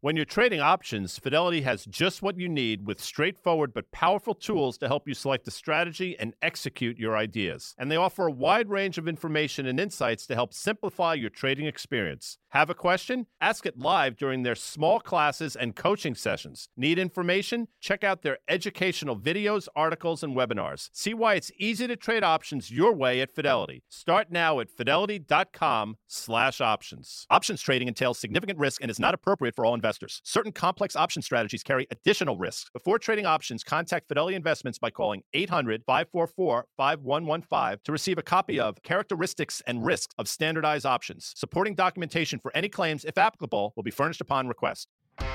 When you're trading options, Fidelity has just what you need with straightforward but powerful tools to help you select a strategy and execute your ideas. And they offer a wide range of information and insights to help simplify your trading experience. Have a question? Ask it live during their small classes and coaching sessions. Need information? Check out their educational videos, articles, and webinars. See why it's easy to trade options your way at Fidelity. Start now at fidelity.com/options. Options trading entails significant risk and is not appropriate for all investors. Certain complex option strategies carry additional risks. Before trading options, contact Fidelity Investments by calling 800-544-5115 to receive a copy of Characteristics and Risks of Standardized Options. Supporting documentation for any claims, if applicable, will be furnished upon request.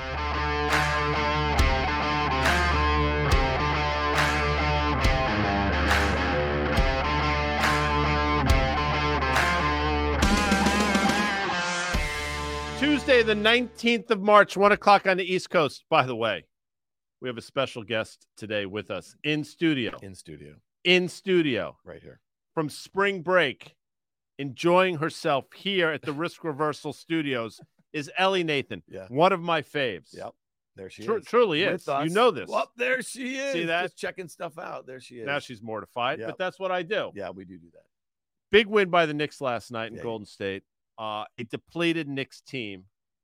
Tuesday, the 19th of March, 1 o'clock on the East Coast. By the way, we have a special guest today with us in studio. In studio. Right here. From spring break, enjoying herself here at the Risk Reversal Studios is Ellie Nathan. Yeah. One of my faves. Yep. There she is. Truly is. You know this. Well, there she is. See that? Just checking stuff out. There she is. Now she's mortified, Yep. but that's what I do. Yeah, we do that. Big win by the Knicks last night in Yeah. Golden State. A depleted Knicks team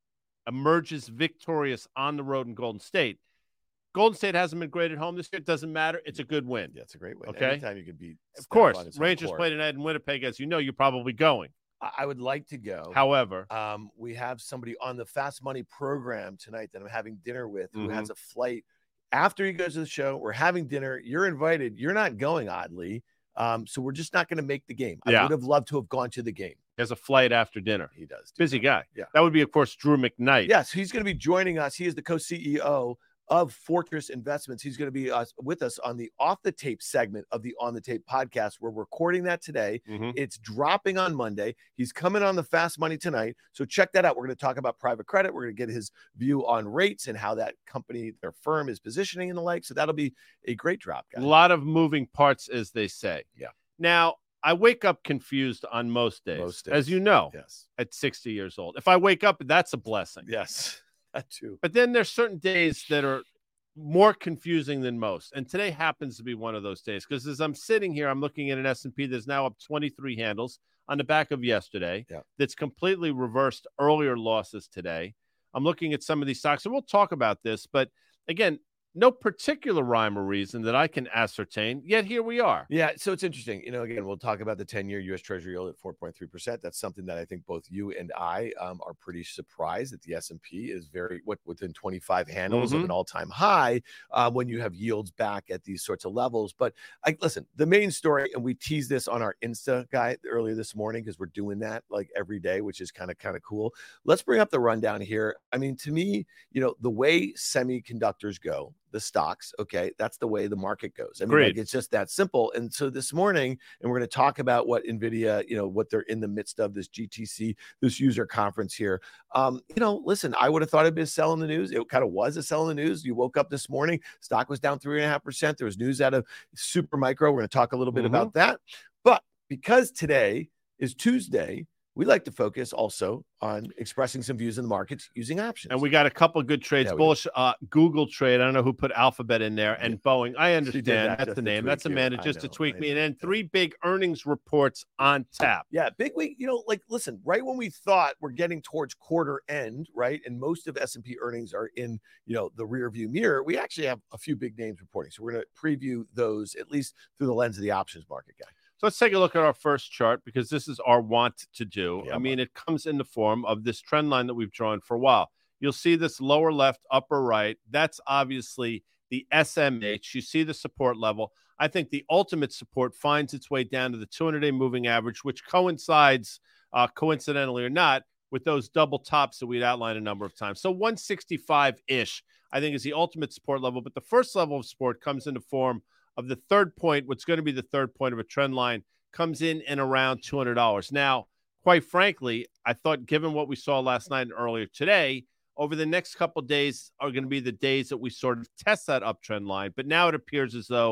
emerges victorious on the road in Golden State. Golden State hasn't been great at home this year. It doesn't matter. It's a good win. Yeah, it's a great win. Okay. Anytime you can beat. Of course. Rangers play tonight in Winnipeg. As you know, you're probably going. I would like to go. However, we have somebody on the Fast Money program tonight that I'm having dinner with who has a flight. After he goes to the show, we're having dinner. You're invited. You're not going, oddly. So we're just not going to make the game. I would have loved to have gone to the game. He has a flight after dinner. He does. Busy guy. Yeah. That would be, of course, Drew McKnight. Yes, he's going to be joining us. He is the co-CEO of Fortress Investments. He's going to be with us on the Off the Tape segment of the On the Tape podcast. We're recording that today. It's dropping on Monday. He's coming on the Fast Money tonight. So check that out. We're going to talk about private credit. We're going to get his view on rates and how that company, their firm, is positioning and the like. So that'll be a great drop, guys. A lot of moving parts, as they say. Yeah. Now, I wake up confused on most days, as you know, at 60 years old. If I wake up, that's a blessing. Yes, that too. But then there's certain days that are more confusing than most. And today happens to be one of those days because as I'm sitting here, I'm looking at an S&P that's now up 23 handles on the back of yesterday. That's completely reversed earlier losses today. I'm looking at some of these stocks, and we'll talk about this. But again, no particular rhyme or reason that I can ascertain, yet here we are. Yeah, so it's interesting. You know, again, we'll talk about the 10-year U.S. Treasury yield at 4.3%. That's something that I think both you and I are pretty surprised that the S&P is within 25 handles of an all-time high when you have yields back at these sorts of levels. But listen, the main story, and we teased this on our Insta guy earlier this morning because we're doing that like every day, which is kind of cool. Let's bring up the rundown here. I mean, to me, you know, the way semiconductors go, the stocks, okay, that's the way the market goes. I mean, like, it's just that simple. And so this morning, and we're going to talk about what NVIDIA, you know, what they're in the midst of, this GTC, this user conference here. You know, listen, I would have thought it'd be a sell in the news. It kind of was a sell in the news. You woke up this morning, stock was down 3.5%. There was news out of Supermicro. We're going to talk a little bit about that. But because today is Tuesday, we like to focus also on expressing some views in the markets using options. And we got a couple of good trades. Bullish Google trade. I don't know who put Alphabet in there. And Boeing. I understand. That's the name. That's Amanda just to tweak me. And then three big earnings reports on tap. Yeah, big week. You know, like, listen, right when we thought we're getting towards quarter end, right, and most of S&P earnings are in, you know, the rear view mirror, we actually have a few big names reporting. So we're going to preview those at least through the lens of the options market, guy. So let's take a look at our first chart because this is our want to do. I mean, it comes in the form of this trend line that we've drawn for a while. You'll see this lower left, upper right. That's obviously the SMH. You see the support level. I think the ultimate support finds its way down to the 200-day moving average, which coincides, coincidentally or not, with those double tops that we'd outlined a number of times. So 165-ish, I think, is the ultimate support level. But the first level of support comes in the form of the third point, what's going to be the third point of a trend line, comes in and around $200. Now, quite frankly, I thought given what we saw last night and earlier today, over the next couple of days are going to be the days that we sort of test that uptrend line. But now it appears as though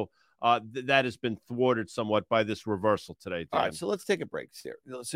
that has been thwarted somewhat by this reversal today, Dan. All right, so let's take a break here. So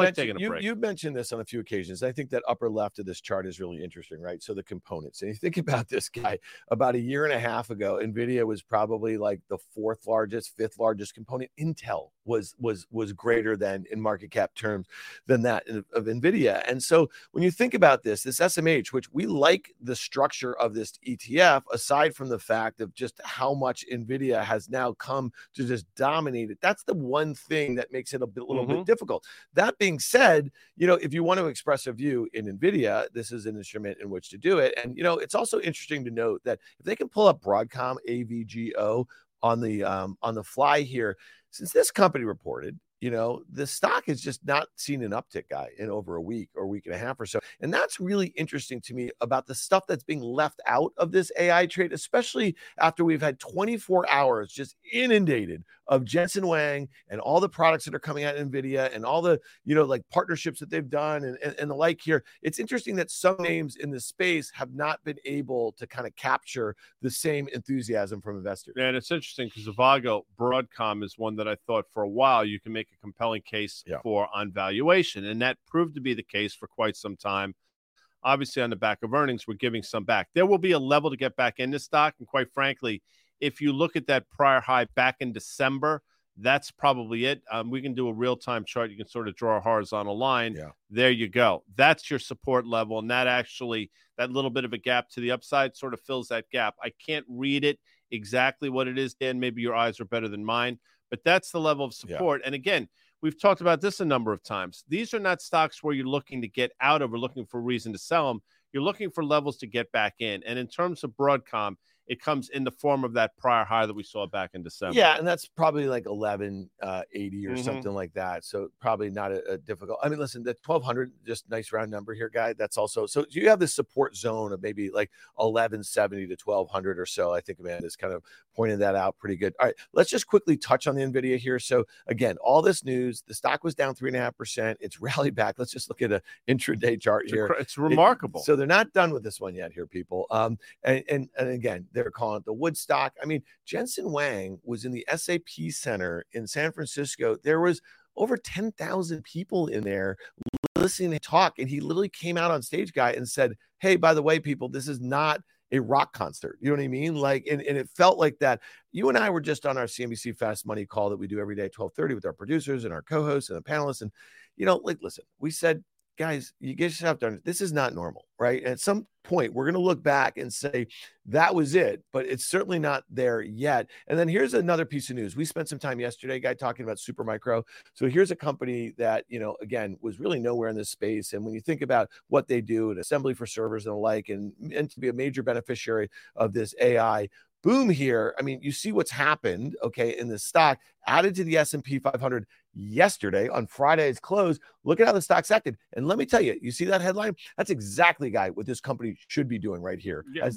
you mentioned this on a few occasions. I think that upper left of this chart is really interesting, right? So the components, and you think about this guy, about a year and a half ago, NVIDIA was probably like the fifth largest component. Intel was greater than in market cap terms than that of NVIDIA. And so when you think about this SMH, which we like the structure of this ETF, aside from the fact of just how much NVIDIA has now come to just dominate it, that's the one thing that makes it a little bit difficult. That being said, if you want to express a view in NVIDIA, this is an instrument in which to do it. And, it's also interesting to note that if they can pull up Broadcom, AVGO, on the fly here, since this company reported, the stock has just not seen an uptick, in over a week or week and a half or so. And that's really interesting to me about the stuff that's being left out of this AI trade, especially after we've had 24 hours just inundated of Jensen Huang and all the products that are coming out of NVIDIA and all the, partnerships that they've done and the like here. It's interesting that some names in this space have not been able to kind of capture the same enthusiasm from investors. And it's interesting because Avago, Broadcom is one that I thought for a while you can make a compelling case for on valuation. And that proved to be the case for quite some time. Obviously, on the back of earnings, we're giving some back. There will be a level to get back into stock. And quite frankly, if you look at that prior high back in December, that's probably it. We can do a real-time chart. You can sort of draw a horizontal line. Yeah. There you go. That's your support level. And that little bit of a gap to the upside sort of fills that gap. I can't read it exactly what it is, Dan. Maybe your eyes are better than mine. But that's the level of support. Yeah. And again, we've talked about this a number of times. These are not stocks where you're looking to get out of or looking for a reason to sell them. You're looking for levels to get back in. And in terms of Broadcom, it comes in the form of that prior high that we saw back in December. Yeah, and that's probably like 1180 or something like that. So probably not a difficult. I mean, listen, the 1200, just nice round number here, guy. That's also, so you have the support zone of maybe like 1170 to 1200 or so. I think Amanda's kind of pointed that out pretty good. All right, let's just quickly touch on the NVIDIA here. So again, all this news, the stock was down 3.5%. It's rallied back. Let's just look at an intraday chart here. It's remarkable. So they're not done with this one yet here, people. And again, they're calling it the Woodstock. I mean, Jensen Huang was in the SAP Center in San Francisco. There was over 10,000 people in there listening to talk. And he literally came out on stage, guy, and said, hey, by the way, people, this is not a rock concert. You know what I mean? Like, and it felt like that. You and I were just on our CNBC Fast Money call that we do every day at 12:30 with our producers and our co-hosts and the panelists. And, like, listen, we said, guys, you just have to understand, this is not normal, right? And at some point, we're going to look back and say that was it, but it's certainly not there yet. And then here's another piece of news. We spent some time yesterday, guy, talking about Supermicro. So here's a company that, again, was really nowhere in this space. And when you think about what they do and assembly for servers and the like, and to be a major beneficiary of this AI boom here, I mean, you see what's happened, okay, in the stock, added to the S&P 500 yesterday on Friday's close. Look at how the stock's acted. And let me tell you, you see that headline? That's exactly, guy, what this company should be doing right here. Yeah,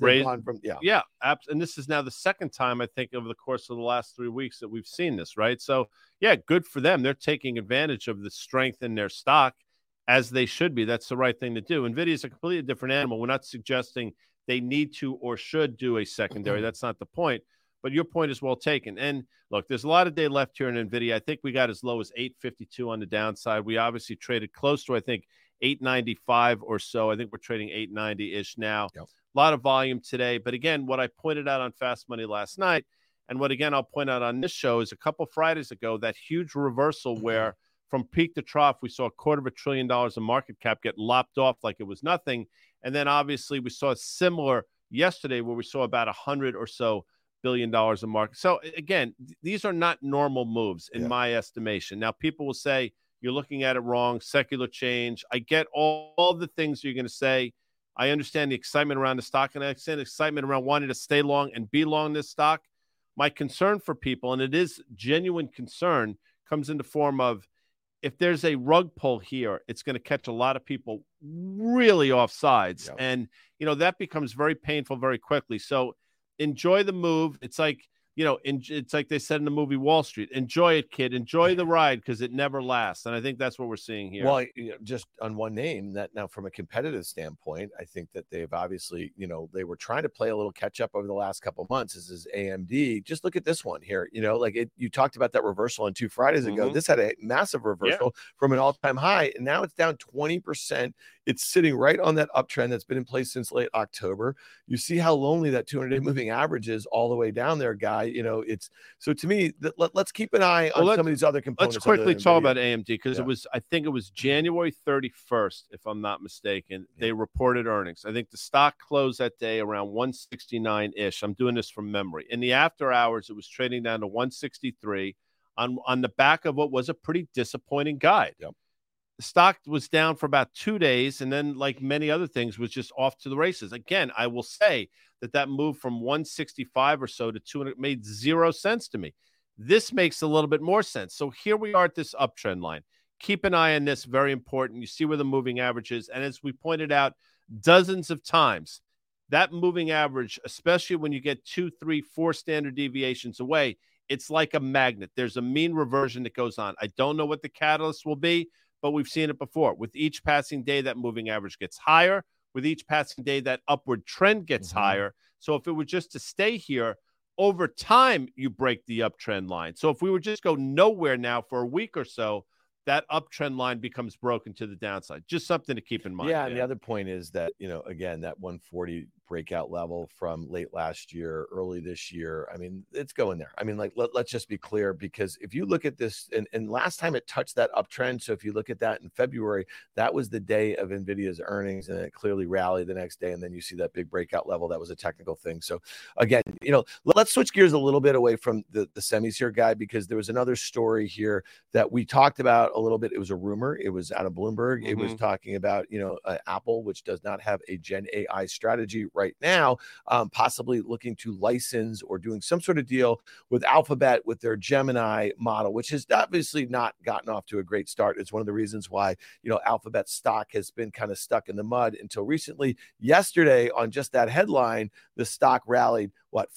and this is now the second time, I think, over the course of the last 3 weeks that we've seen this, right? So, yeah, good for them. They're taking advantage of the strength in their stock, as they should be. That's the right thing to do. NVIDIA is a completely different animal. We're not suggesting they need to or should do a secondary. That's not the point. But your point is well taken. And look, there's a lot of day left here in NVIDIA. I think we got as low as 852 on the downside. We obviously traded close to, I think, 895 or so. I think we're trading 890-ish now. Yep. A lot of volume today. But again, what I pointed out on Fast Money last night, and what, again, I'll point out on this show, is a couple Fridays ago, that huge reversal where from peak to trough, we saw $250 billion in market cap get lopped off like it was nothing. And then obviously we saw a similar yesterday where we saw about $100 or so billion in market. So again, these are not normal moves in my estimation. Now, people will say you're looking at it wrong, secular change. I get all the things you're going to say. I understand the excitement around the stock, and I understand the excitement around wanting to stay long and be long this stock. My concern for people, and it is genuine concern, comes in the form of, if there's a rug pull here, it's going to catch a lot of people really off sides. Yep. And, that becomes very painful very quickly. So enjoy the move. It's like, it's like they said in the movie Wall Street, enjoy it, kid, enjoy the ride because it never lasts. And I think that's what we're seeing here. Well, just on one name, that now from a competitive standpoint, I think that they've obviously, they were trying to play a little catch up over the last couple of months. This is AMD. Just look at this one here. You talked about that reversal on 2 Fridays ago. This had a massive reversal from an all-time high, and now it's down 20%. It's sitting right on that uptrend that's been in place since late October. You see how lonely that 200-day moving average is all the way down there, Guy. It's so to me, let's keep an eye on some of these other components. Let's quickly talk about AMD because I think it was January 31st, if I'm not mistaken. They reported earnings. I think the stock closed that day around 169-ish. I'm doing this from memory. In the after hours, it was trading down to 163 on the back of what was a pretty disappointing guide. Yep. The stock was down for about 2 days, and then, like many other things, was just off to the races. Again, I will say that move from 165 or so to 200 made zero sense to me. This makes a little bit more sense. So here we are at this uptrend line. Keep an eye on this, very important. You see where the moving average is. And as we pointed out dozens of times, that moving average, especially when you get 2, 3, 4 standard deviations away, it's like a magnet. There's a mean reversion that goes on. I don't know what the catalyst will be, but we've seen it before. With each passing day, that moving average gets higher. With each passing day, that upward trend gets higher. So if it were just to stay here, over time, you break the uptrend line. So if we would just go nowhere now for a week or so, that uptrend line becomes broken to the downside. Just something to keep in mind. Yeah, and the other point is that, again, that 140 breakout level from late last year, early this year, I mean, it's going there. I mean, let's just be clear, because if you look at this, and last time it touched that uptrend, so if you look at that in February, that was the day of NVIDIA's earnings, and it clearly rallied the next day, and then you see that big breakout level. That was a technical thing. So again, let's switch gears a little bit away from the semis here, Guy, because there was another story here that we talked about a little bit. It was a rumor. It was out of Bloomberg. It was talking about, Apple, which does not have a Gen AI strategy right now, possibly looking to license or doing some sort of deal with Alphabet with their Gemini model, which has obviously not gotten off to a great start. It's one of the reasons why, Alphabet stock has been kind of stuck in the mud until recently. Yesterday, on just that headline, the stock rallied,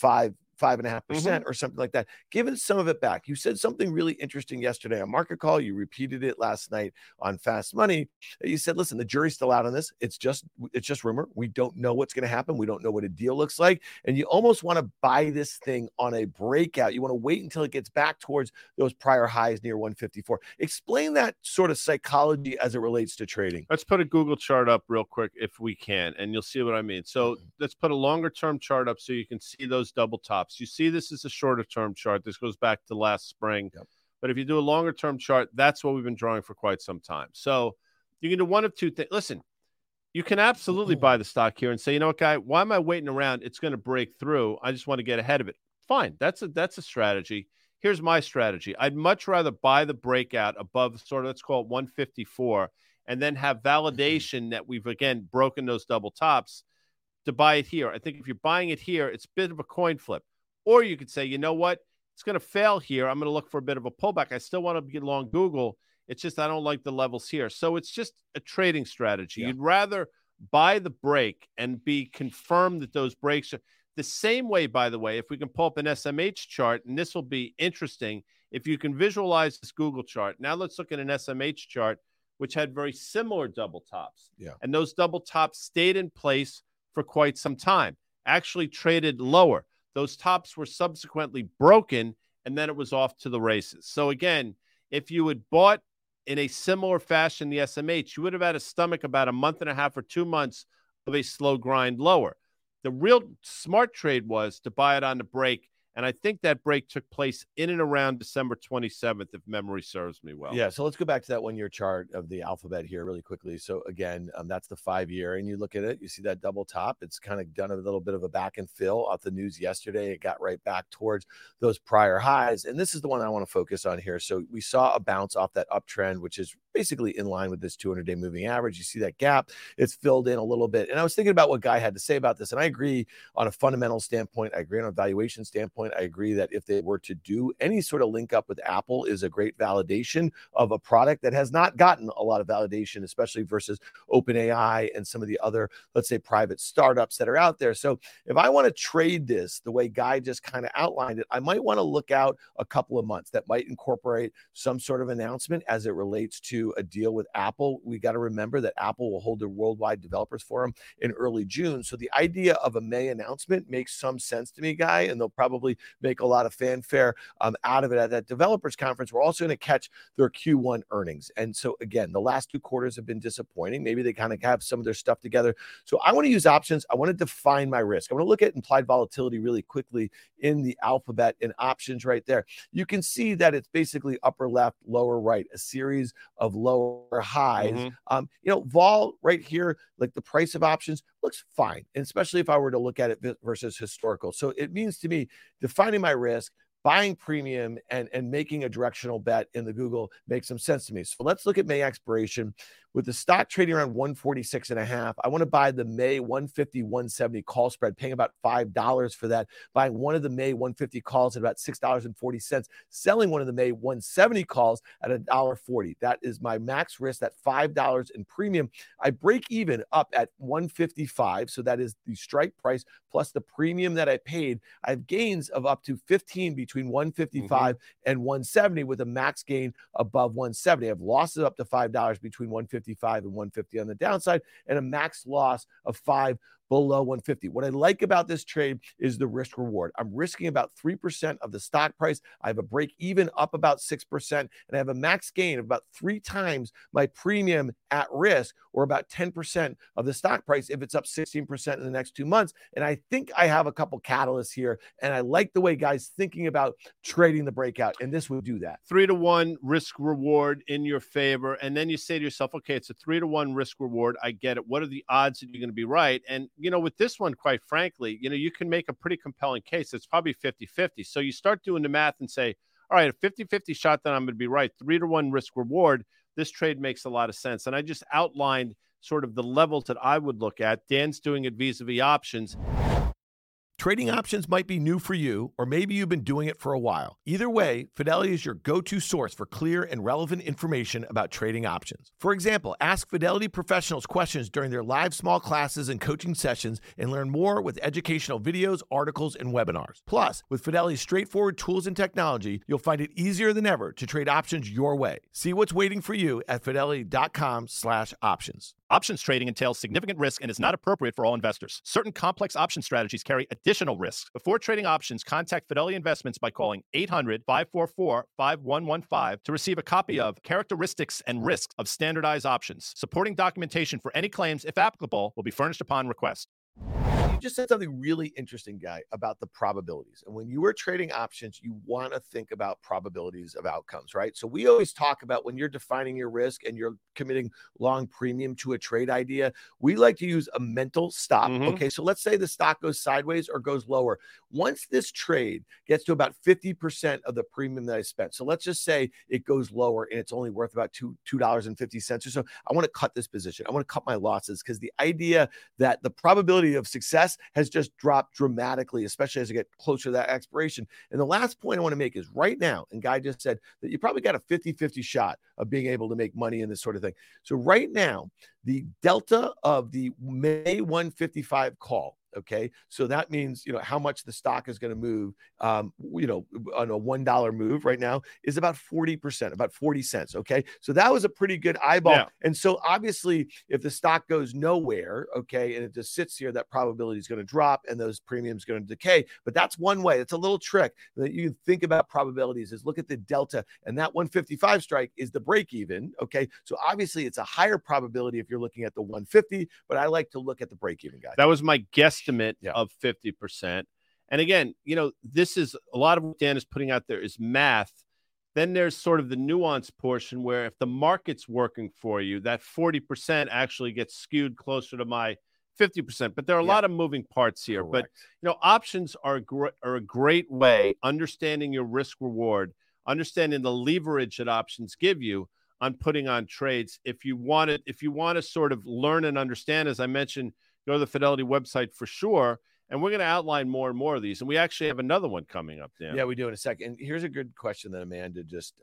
5.5% or something like that, giving some of it back. You said something really interesting yesterday on Market Call. You repeated it last night on Fast Money. You said, listen, the jury's still out on this. It's just rumor. We don't know what's going to happen. We don't know what a deal looks like. And you almost want to buy this thing on a breakout. You want to wait until it gets back towards those prior highs near 154. Explain that sort of psychology as it relates to trading. Let's put a Google chart up real quick if we can, and you'll see what I mean. So let's put a longer term chart up so you can see those double tops. You see this is a shorter term chart. This goes back to last spring. Yep. But if you do a longer term chart, that's what we've been drawing for quite some time. So you can do one of two things. Listen, you can absolutely buy the stock here and say, you know what, Guy, why am I waiting around? It's going to break through. I just want to get ahead of it. Fine. That's a strategy. Here's my strategy. I'd much rather buy the breakout above sort of, let's call it 154, and then have validation that we've, again, broken those double tops to buy it here. I think if you're buying it here, it's a bit of a coin flip. Or you could say, you know what? It's going to fail here. I'm going to look for a bit of a pullback. I still want to get long Google. It's just I don't like the levels here. So it's just a trading strategy. Yeah. You'd rather buy the break and be confirmed that those breaks are the same way, by the way, if we can pull up an SMH chart, and this will be interesting. If you can visualize this Google chart. Now let's look at an SMH chart, which had very similar double tops. Yeah. And those double tops stayed in place for quite some time, actually traded lower. Those tops were subsequently broken, and then it was off to the races. So again, if you had bought in a similar fashion the SMH, you would have had a stomach about a month and a half or 2 months of a slow grind lower. The real smart trade was to buy it on the break, and I think that break took place in and around December 27th, if memory serves me well. Yeah, so let's go back to that one-year chart of the Alphabet here really quickly. So again, that's the 5-year, and you look at it, you see that double top. It's kind of done a little bit of a back and fill off the news yesterday. It got right back towards those prior highs, and this is the one I want to focus on here. So we saw a bounce off that uptrend, which is basically in line with this 200-day moving average. You see that gap, it's filled in a little bit. And I was thinking about what Guy had to say about this, and I agree on a fundamental standpoint. I agree on a valuation standpoint. I agree that if they were to do any sort of link up with Apple is a great validation of a product that has not gotten a lot of validation, especially versus OpenAI and some of the other, let's say, private startups that are out there. So if I want to trade this the way Guy just kind of outlined it, I might want to look out a couple of months. That might incorporate some sort of announcement as it relates to a deal with Apple. We got to remember that Apple will hold their Worldwide Developers Forum in early June. So the idea of a May announcement makes some sense to me, Guy, and they'll probably make a lot of fanfare out of it at that developers conference. We're also going to catch their Q1 earnings. And so again, the last 2 quarters have been disappointing. Maybe they kind of have some of their stuff together. So I want to use options. I want to define my risk. I want to look at implied volatility really quickly in the Alphabet and options right there. You can see that it's basically upper left, lower right, a series of lower highs. Vol right here, like the price of options looks fine, and especially if I were to look at it versus historical. So it means to me, defining my risk, buying premium and making a directional bet in the Google makes some sense to me. So let's look at May expiration. With the stock trading around 146.5, I want to buy the May 150, 170 call spread, paying about $5 for that, buying one of the May 150 calls at about $6.40, selling one of the May 170 calls at $1.40. That is my max risk, that $5 in premium. I break even up at 155, so that is the strike price plus the premium that I paid. I have gains of up to 15 between 155 and 170 with a max gain above 170. I have losses up to $5 between 155 and 150 on the downside, and a max loss of 5 below 150. What I like about this trade is the risk reward. I'm risking about 3% of the stock price. I have a break even up about 6%, and I have a max gain of about 3 times my premium at risk, or about 10% of the stock price if it's up 16% in the next 2 months. And I think I have a couple catalysts here, and I like the way Guys thinking about trading the breakout, and this would do that. 3-to-1 risk reward in your favor, and then you say to yourself, okay, it's a 3-to-1 risk reward. I get it. What are the odds that you're going to be right? And with this one, quite frankly, you can make a pretty compelling case. It's probably 50-50. So you start doing the math and say, all right, a 50-50 shot that I'm going to be right, 3-to-1 risk reward. This trade makes a lot of sense. And I just outlined sort of the levels that I would look at. Dan's doing it vis-a-vis options. Trading options might be new for you, or maybe you've been doing it for a while. Either way, Fidelity is your go-to source for clear and relevant information about trading options. For example, ask Fidelity professionals questions during their live small classes and coaching sessions and learn more with educational videos, articles, and webinars. Plus, with Fidelity's straightforward tools and technology, you'll find it easier than ever to trade options your way. See what's waiting for you at fidelity.com/options. Options trading entails significant risk and is not appropriate for all investors. Certain complex option strategies carry additional risks. Before trading options, contact Fidelity Investments by calling 800-544-5115 to receive a copy of Characteristics and Risks of Standardized Options. Supporting documentation for any claims, if applicable, will be furnished upon request. You just said something really interesting, Guy, about the probabilities. And when you are trading options, you want to think about probabilities of outcomes, right? So we always talk about when you're defining your risk and you're committing long premium to a trade idea, we like to use a mental stop. Okay, so let's say the stock goes sideways or goes lower. Once this trade gets to about 50% of the premium that I spent, so let's just say it goes lower and it's only worth about $2.50 or so, I want to cut this position. I want to cut my losses, because the idea that the probability of success has just dropped dramatically, especially as I get closer to that expiration. And the last point I want to make is right now, and Guy just said that you probably got a 50-50 shot of being able to make money in this sort of thing. So right now, the delta of the May 155 call, okay, so that means how much the stock is going to move on a $1 move right now is about 40%, about 40 cents. Okay, so that was a pretty good eyeball. Yeah. And so obviously if the stock goes nowhere, okay, and it just sits here, that probability is going to drop and those premiums going to decay. But that's one way. It's a little trick that you think about probabilities, is look at the delta, and that 155 strike is the break even. Okay, so obviously it's a higher probability if you're looking at the 150, but I like to look at the break even, guys. That was my guesstimate of 50%. And again, this is a lot of what Dan is putting out there is math. Then there's sort of the nuance portion where if the market's working for you, that 40% actually gets skewed closer to my 50%. But there are a lot of moving parts here. Correct. But, options are a great way, understanding your risk reward, understanding the leverage that options give you, on putting on trades. If you want to sort of learn and understand, as I mentioned, go to the Fidelity website for sure. And we're going to outline more and more of these. And we actually have another one coming up, Dan. Yeah, we do in a second. And here's a good question that Amanda just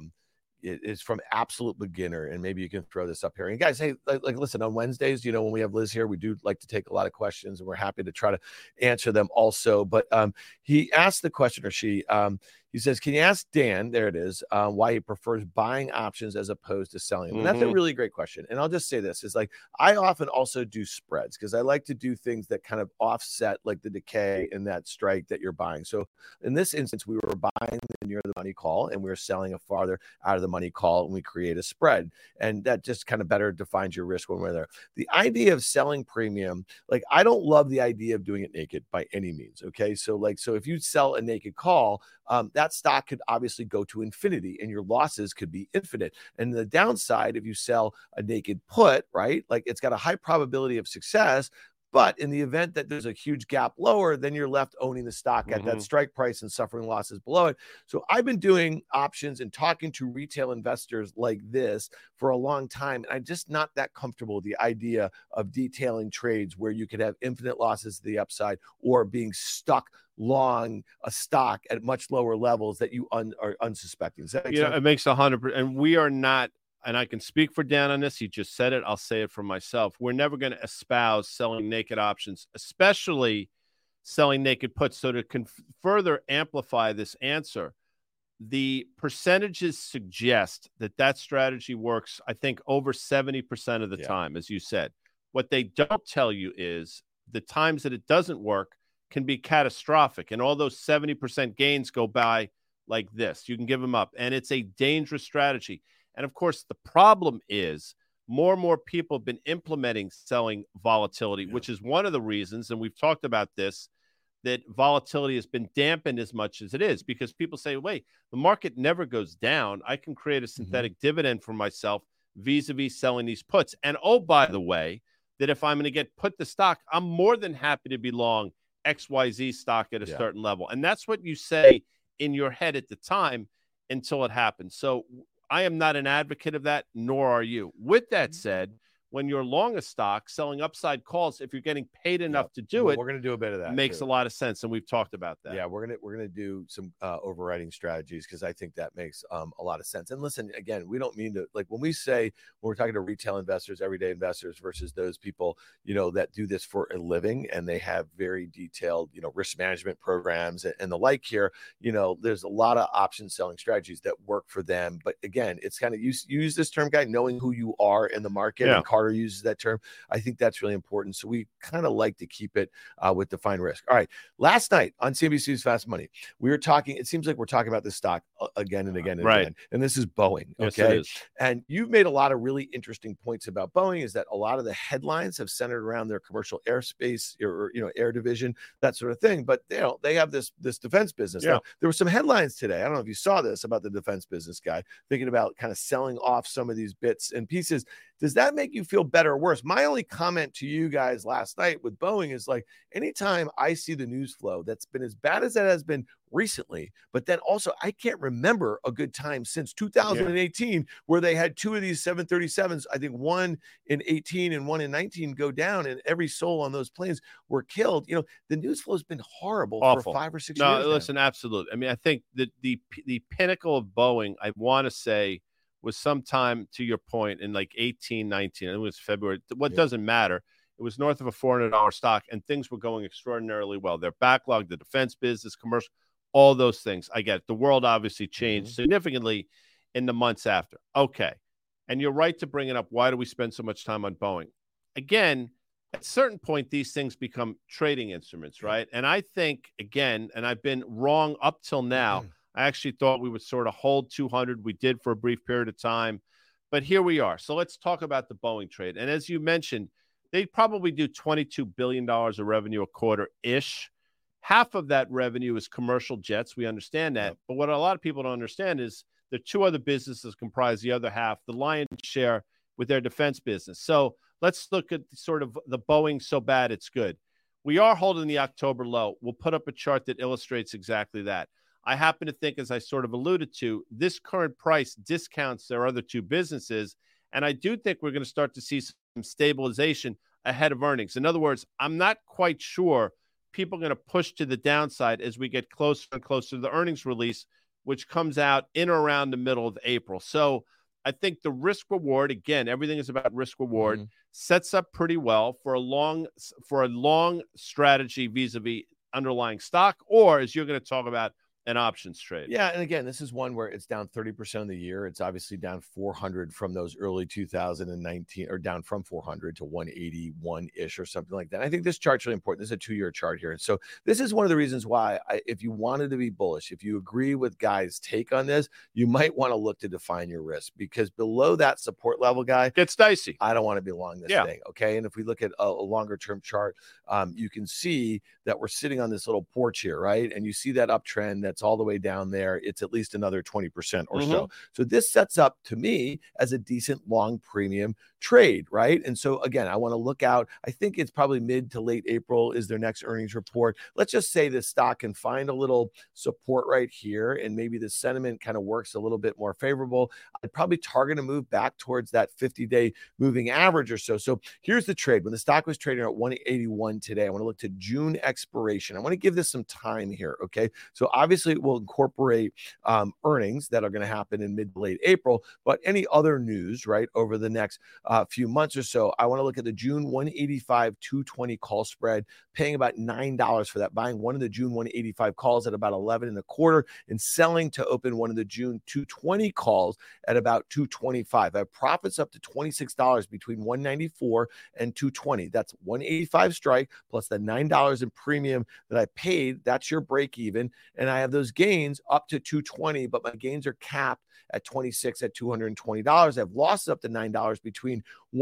is from Absolute Beginner, and maybe you can throw this up here. And guys, hey, like listen, on Wednesdays, when we have Liz here, we do like to take a lot of questions, and we're happy to try to answer them also. But he asked the question, or she, he says, can you ask Dan, there it is, why he prefers buying options as opposed to selling them? And that's a really great question. And I'll just say this is like, I often also do spreads because I like to do things that kind of offset like the decay in that strike that you're buying. So in this instance, we were buying the near the money call and we were selling a farther out of the money call, and we create a spread. And that just kind of better defines your risk when we're there. The idea of selling premium, like I don't love the idea of doing it naked by any means. Okay. So if you sell a naked call, that stock could obviously go to infinity and your losses could be infinite. And the downside, if you sell a naked put, right, like it's got a high probability of success. But in the event that there's a huge gap lower, then you're left owning the stock at that strike price and suffering losses below it. So I've been doing options and talking to retail investors like this for a long time. And I'm just not that comfortable with the idea of detailing trades where you could have infinite losses to the upside or being stuck long a stock at much lower levels that you are unsuspecting. Does that make sense? It makes 100%. And we are not, and I can speak for Dan on this. He just said it. I'll say it for myself. We're never going to espouse selling naked options, especially selling naked puts. So to further amplify this answer, the percentages suggest that strategy works, I think, over 70% of the time, as you said. What they don't tell you is the times that it doesn't work can be catastrophic. And all those 70% gains go by like this. You can give them up. And it's a dangerous strategy. And of course, the problem is more and more people have been implementing selling volatility, which is one of the reasons, and we've talked about this, that volatility has been dampened as much as it is because people say, wait, the market never goes down. I can create a synthetic dividend for myself vis-a-vis selling these puts. And oh, by the way, that if I'm going to get put the stock, I'm more than happy to be long XYZ stock at a certain level. And that's what you say in your head at the time until it happens. So I am not an advocate of that, nor are you. With that said, when you're long a stock, selling upside calls, if you're getting paid enough to do it, we're going to do a bit of that. Makes a lot of sense, and we've talked about that. Yeah, we're gonna do some overriding strategies because I think that makes a lot of sense. And listen, again, we don't mean to when we're talking to retail investors, everyday investors versus those people that do this for a living and they have very detailed risk management programs and the like. Here, there's a lot of option selling strategies that work for them. But again, it's kind of use this term, guy, knowing who you are in the market. And Carter uses that term. I think that's really important. So we kind of like to keep it with defined risk. All right. Last night on CNBC's Fast Money, we were talking, it seems like we're talking about this stock again and again and again. And this is Boeing. Okay. Yes, it is. And you've made a lot of really interesting points about Boeing, is that a lot of the headlines have centered around their commercial airspace or air division, that sort of thing. But they have this defense business. Now, there were some headlines today. I don't know if you saw this about the defense business guy thinking about kind of selling off some of these bits and pieces. Does that make you feel better or worse? My only comment to you guys last night with Boeing is anytime I see the news flow that's been as bad as that has been recently, but then also I can't remember a good time since 2018 where they had two of these 737s, I think one in 18 and one in 19 go down, and every soul on those planes were killed. The news flow has been horrible for 5 or 6 years. No, listen, absolutely. I mean, I think that the pinnacle of Boeing, I want to say, was sometime, to your point, in 18, 19. It was February. What doesn't matter. It was north of a $400 stock, and things were going extraordinarily well. Their backlog, the defense business, commercial, all those things. I get it. The world obviously changed significantly in the months after. Okay. And you're right to bring it up. Why do we spend so much time on Boeing? Again, at a certain point, these things become trading instruments, right? And I think, again, and I've been wrong up till now, I actually thought we would sort of hold 200. We did for a brief period of time, but here we are. So let's talk about the Boeing trade. And as you mentioned, they probably do $22 billion of revenue a quarter-ish. Half of that revenue is commercial jets. We understand that. But what a lot of people don't understand is the two other businesses comprise the other half, the lion's share with their defense business. So let's look at sort of the Boeing so bad it's good. We are holding the October low. We'll put up a chart that illustrates exactly that. I happen to think, as I sort of alluded to, this current price discounts their other two businesses. And I do think we're going to start to see some stabilization ahead of earnings. In other words, I'm not quite sure people are going to push to the downside as we get closer and closer to the earnings release, which comes out in or around the middle of April. So I think the risk reward, again, everything is about risk reward, sets up pretty well for a long strategy vis-a-vis underlying stock, or as you're going to talk about, an options trade. Yeah, and again, this is one where it's down 30% of the year. It's obviously down 400 from those early 2019, or down from 400 to 181-ish or something like that. I think this chart's really important. This is a 2-year chart here. And so this is one of the reasons why, if you wanted to be bullish, if you agree with Guy's take on this, you might want to look to define your risk, because below that support level, Guy, gets dicey. I don't want to be long this thing, okay? And if we look at a longer-term chart, you can see that we're sitting on this little porch here, right? And you see that uptrend that's all the way down there. It's at least another 20% or so. So this sets up, to me, as a decent long premium trade, right? And so again, I want to look out. I think it's probably mid to late April is their next earnings report. Let's just say this stock can find a little support right here, and maybe the sentiment kind of works a little bit more favorable. I'd probably target a move back towards that 50-day moving average or so. So here's the trade. When the stock was trading at 181 today, I want to look to June expiration. I want to give this some time here, okay? So obviously it will incorporate earnings that are going to happen in mid to late April, but any other news, right, over the next few months or so, I want to look at the June 185-220 call spread, paying about $9 for that, buying one of the June 185 calls at about 11.25 and selling to open one of the June 220 calls at about 225. I have profits up to $26 between 194 and 220. That's 185 strike plus the $9 in premium that I paid. That's your break even. And I have those gains up to 220, but my gains are capped at 26 at $220. I have losses up to $9 between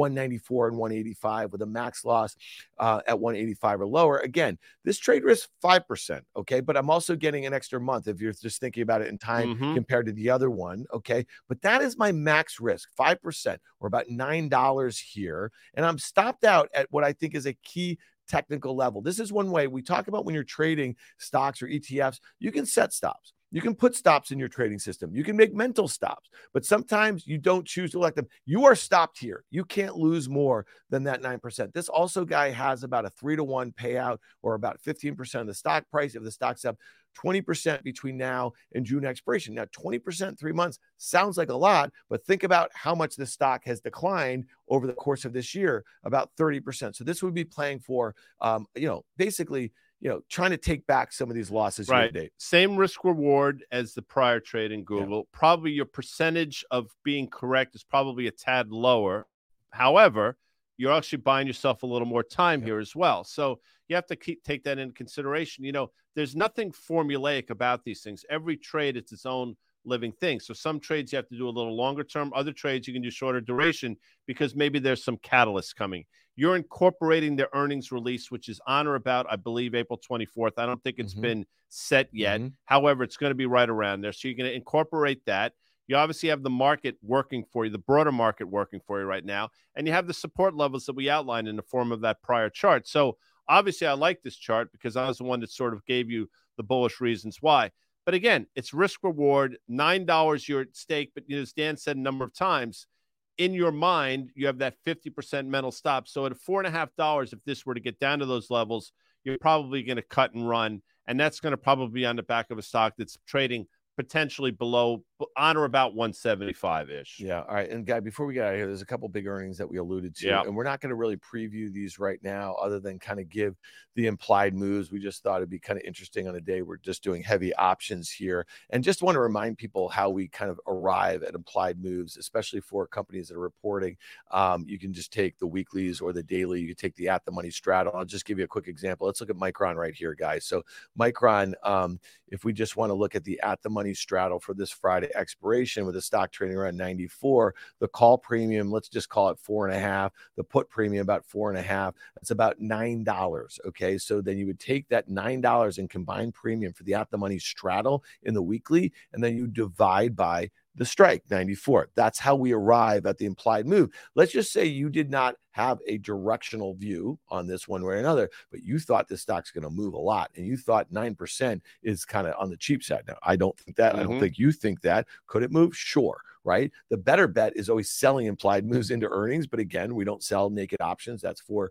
194 and 185 with a max loss at 185 or lower. Again, this trade risk 5%, okay? But I'm also getting an extra month if you're just thinking about it in time compared to the other one, okay? But that is my max risk, 5%, or about $9 here. And I'm stopped out at what I think is a key technical level. This is one way we talk about when you're trading stocks or ETFs, you can set stops. You can put stops in your trading system. You can make mental stops, but sometimes you don't choose to elect them. You are stopped here. You can't lose more than that 9%. This also guy has about a 3-to-1 payout, or about 15% of the stock price if the stock's up 20% between now and June expiration. Now, 20% in 3 months sounds like a lot, but think about how much the stock has declined over the course of this year, about 30%. So this would be playing for, basically, trying to take back some of these losses year to date. Same risk reward as the prior trade in Google. Yeah. Probably your percentage of being correct is probably a tad lower. However, you're actually buying yourself a little more time here as well. So you have to take that into consideration. There's nothing formulaic about these things. Every trade is its own living thing. So some trades you have to do a little longer term. Other trades you can do shorter duration because maybe there's some catalyst coming. You're incorporating the earnings release, which is on or about, I believe, April 24th. I don't think it's been set yet. However, it's going to be right around there. So you're going to incorporate that. You obviously have the market working for you, the broader market working for you right now. And you have the support levels that we outlined in the form of that prior chart. So obviously I like this chart because I was the one that sort of gave you the bullish reasons why. But again, it's risk reward, $9 your stake. But as Dan said a number of times, in your mind, you have that 50% mental stop. So at $4.50, if this were to get down to those levels, you're probably going to cut and run. And that's going to probably be on the back of a stock that's trading potentially below, on or about 175-ish. Yeah. All right. And Guy, before we get out of here, there's a couple big earnings that we alluded to, and we're not going to really preview these right now other than kind of give the implied moves. We just thought it'd be kind of interesting on a day we're just doing heavy options here, and just want to remind people how we kind of arrive at implied moves, especially for companies that are reporting. You can just take the weeklies or the daily. You can take the at the money straddle. I'll just give you a quick example. Let's look at Micron right here, guys. So Micron, if we just want to look at the at the money straddle for this Friday expiration with the stock trading around 94, the call premium, let's just call it 4.5, the put premium about 4.5, that's about $9. Okay, so then you would take that $9 in combined premium for the at the money straddle in the weekly, and then you divide by the strike, 94. That's how we arrive at the implied move. Let's just say you did not have a directional view on this one way or another, but you thought this stock's going to move a lot, and you thought 9% is kind of on the cheap side. Now, I don't think that. I don't think you think that. Could it move? Sure. Right. The better bet is always selling implied moves into earnings. But again, we don't sell naked options. That's for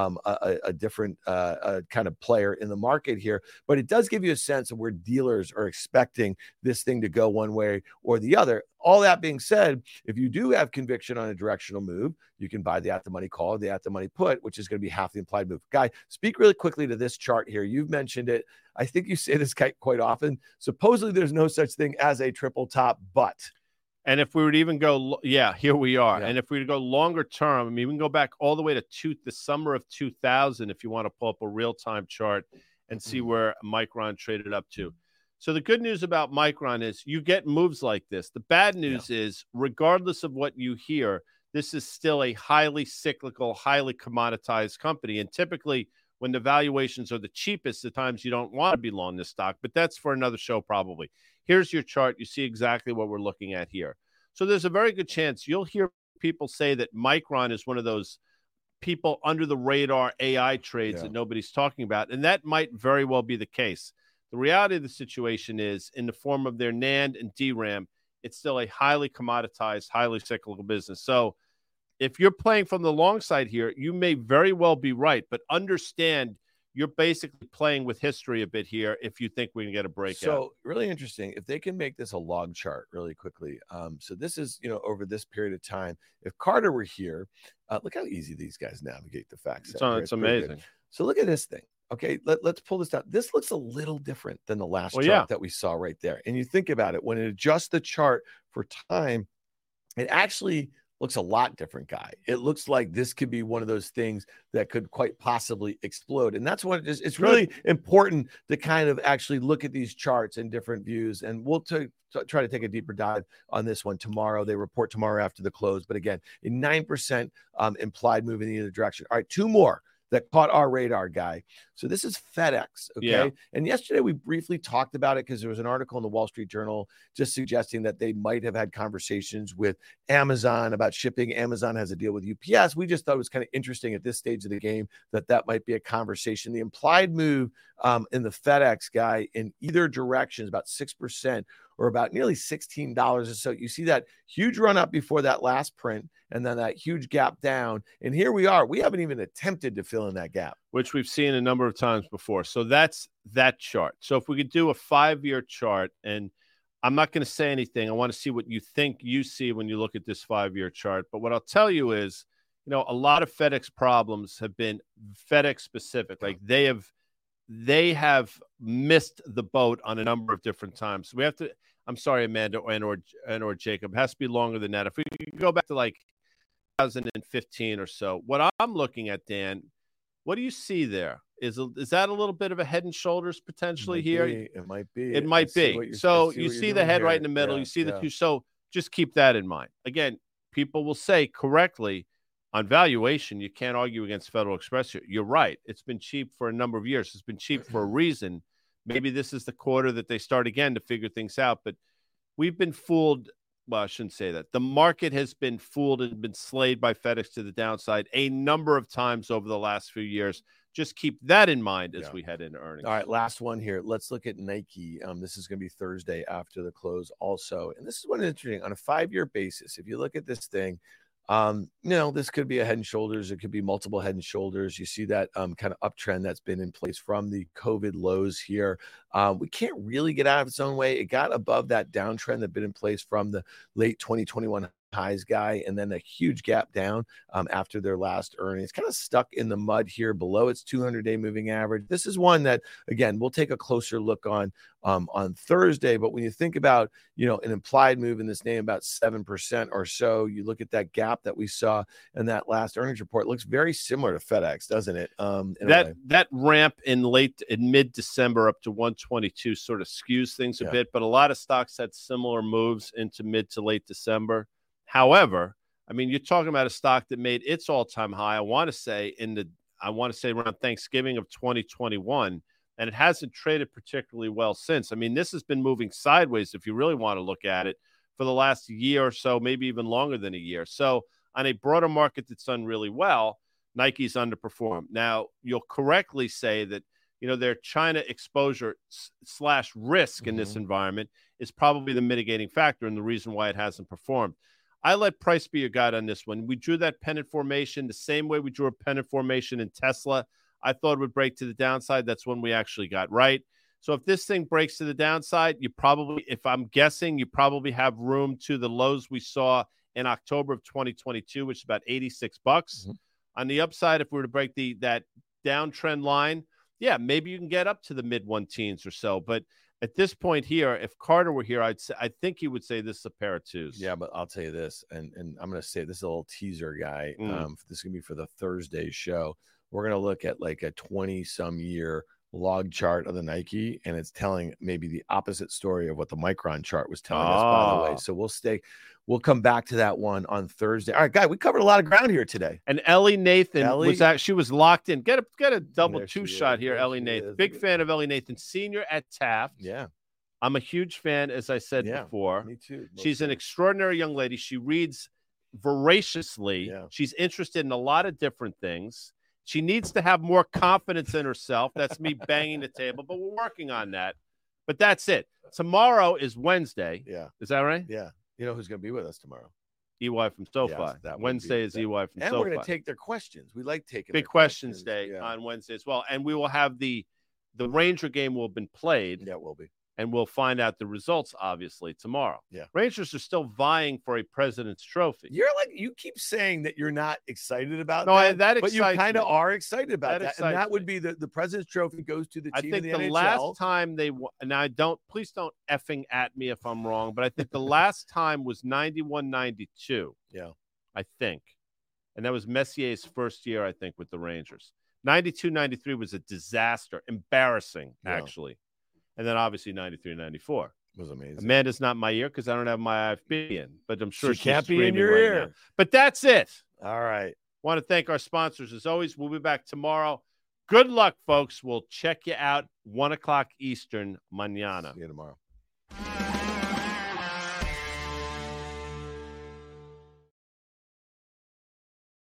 a different kind of player in the market here. But it does give you a sense of where dealers are expecting this thing to go one way or the other. All that being said, if you do have conviction on a directional move, you can buy the at-the-money call or the at-the-money put, which is going to be half the implied move. Guy, speak really quickly to this chart here. You've mentioned it. I think you say this quite often. Supposedly, there's no such thing as a triple top, but... And if we were to even go, here we are. Yeah. And if we were to go longer term, I mean, we can go back all the way to the summer of 2000 if you want to pull up a real-time chart and see where Micron traded up to. So the good news about Micron is you get moves like this. The bad news is, regardless of what you hear, this is still a highly cyclical, highly commoditized company. And typically, when the valuations are the cheapest, the times you don't want to be long this stock. But that's for another show probably. Here's your chart. You see exactly what we're looking at here. So there's a very good chance you'll hear people say that Micron is one of those people under the radar AI trades that nobody's talking about. And that might very well be the case. The reality of the situation is, in the form of their NAND and DRAM, it's still a highly commoditized, highly cyclical business. So if you're playing from the long side here, you may very well be right, but understand you're basically playing with history a bit here if you think we can get a breakout. So really interesting. If they can make this a log chart really quickly. So this is, over this period of time. If Carter were here, look how easy these guys navigate the facts. It's amazing. So look at this thing. Okay, let's pull this down. This looks a little different than the last chart that we saw right there. And you think about it, when it adjusts the chart for time, it actually looks a lot different, Guy. It looks like this could be one of those things that could quite possibly explode. And that's what it is. It's really important to kind of actually look at these charts and different views. And we'll try to take a deeper dive on this one tomorrow. They report tomorrow after the close. But again, a 9% implied move in either direction. All right, two more that caught our radar, Guy. So this is FedEx, okay? Yeah. And yesterday we briefly talked about it because there was an article in the Wall Street Journal just suggesting that they might have had conversations with Amazon about shipping. Amazon has a deal with UPS. We just thought it was kind of interesting at this stage of the game that might be a conversation. The implied move in the FedEx, Guy, in either direction is about 6%, or about nearly $16 or so. You see that huge run up before that last print, and then that huge gap down. And here we are. We haven't even attempted to fill in that gap, which we've seen a number of times before. So that's that chart. So if we could do a 5-year chart, and I'm not going to say anything. I want to see what you think you see when you look at this 5-year chart. But what I'll tell you is, a lot of FedEx problems have been FedEx specific. Like they have missed the boat on a number of different times. So we have to, I'm sorry, Amanda or Jacob, it has to be longer than that. If we go back to like 2015 or so, what I'm looking at, Dan, what do you see there? Is that a little bit of a head and shoulders potentially here? It might be. It might be. So you see the head right in the middle. You see the two. So just keep that in mind. Again, people will say correctly, on valuation, you can't argue against Federal Express here. You're right. It's been cheap for a number of years. It's been cheap for a reason. Maybe this is the quarter that they start again to figure things out. But we've been fooled. Well, I shouldn't say that. The market has been fooled and been slayed by FedEx to the downside a number of times over the last few years. Just keep that in mind as we head into earnings. All right, last one here. Let's look at Nike. This is going to be Thursday after the close also. And this is one interesting. On a 5-year basis, if you look at this thing, this could be a head and shoulders. It could be multiple head and shoulders. You see that kind of uptrend that's been in place from the COVID lows here. We can't really get out of its own way. It got above that downtrend that been in place from the late 2021 highs, Guy, and then a huge gap down after their last earnings. Kind of stuck in the mud here below its 200-day moving average. This is one that, again, we'll take a closer look on Thursday. But when you think about, an implied move in this name about 7% or so, you look at that gap that we saw in that last earnings report. It looks very similar to FedEx, doesn't it? That ramp in mid-December up to 122 sort of skews things a bit, but a lot of stocks had similar moves into mid to late December. However, I mean, you're talking about a stock that made its all-time high, I want to say around Thanksgiving of 2021, and it hasn't traded particularly well since. I mean, this has been moving sideways if you really want to look at it for the last year or so, maybe even longer than a year. So on a broader market that's done really well, Nike's underperformed. Now, you'll correctly say that, their China exposure / risk in this environment is probably the mitigating factor and the reason why it hasn't performed. I let price be your guide on this one. We drew that pennant formation the same way we drew a pennant formation in Tesla. I thought it would break to the downside. That's when we actually got right. So if this thing breaks to the downside, you probably, if I'm guessing, you probably have room to the lows we saw in October of 2022, which is about $86. On the upside, if we were to break that downtrend line, yeah, maybe you can get up to the mid-1 teens or so. But at this point here, if Carter were here, I think he would say this is a pair of twos. Yeah, but I'll tell you this, and I'm going to say this is a little teaser, guy. This is going to be for the Thursday show. We're going to look at like a 20-some year log chart of the Nike, and it's telling maybe the opposite story of what the Micron chart was telling us, by the way. So we'll come back to that one on Thursday. All right, guy, we covered a lot of ground here today. And Ellie Nathan she was locked in. Get a double two shot here, Ellie Nathan. Big fan of Ellie Nathan, senior at Taft. Yeah. I'm a huge fan, as I said before. Me too. She's an extraordinary young lady. She reads voraciously. Yeah. She's interested in a lot of different things. She needs to have more confidence in herself. That's me banging the table, but we're working on that. But that's it. Tomorrow is Wednesday. Yeah. Is that right? Yeah. You know who's going to be with us tomorrow? EY from SoFi. Yes, Wednesday is EY from SoFi. And we're going to take their questions. We like taking big questions day on Wednesday as well. And we will have the Ranger game will have been played. Yeah, it will be. And we'll find out the results, obviously, tomorrow. Yeah. Rangers are still vying for a President's Trophy. You keep saying that you're not excited about that. But you kind of are excited about that. And that would be the President's Trophy goes to the team in the NHL. I think the last time please don't effing at me if I'm wrong, but I think the last time was 91-92. Yeah. I think. And that was Messier's first year, I think, with the Rangers. 92-93 was a disaster. Embarrassing, actually. And then obviously 93-94 was amazing. Amanda's not my ear because I don't have my IFB in, but I'm sure she can't be in your right ear. Now. But that's it. All right. Want to thank our sponsors as always. We'll be back tomorrow. Good luck, folks. We'll check you out 1:00 Eastern mañana. See you tomorrow.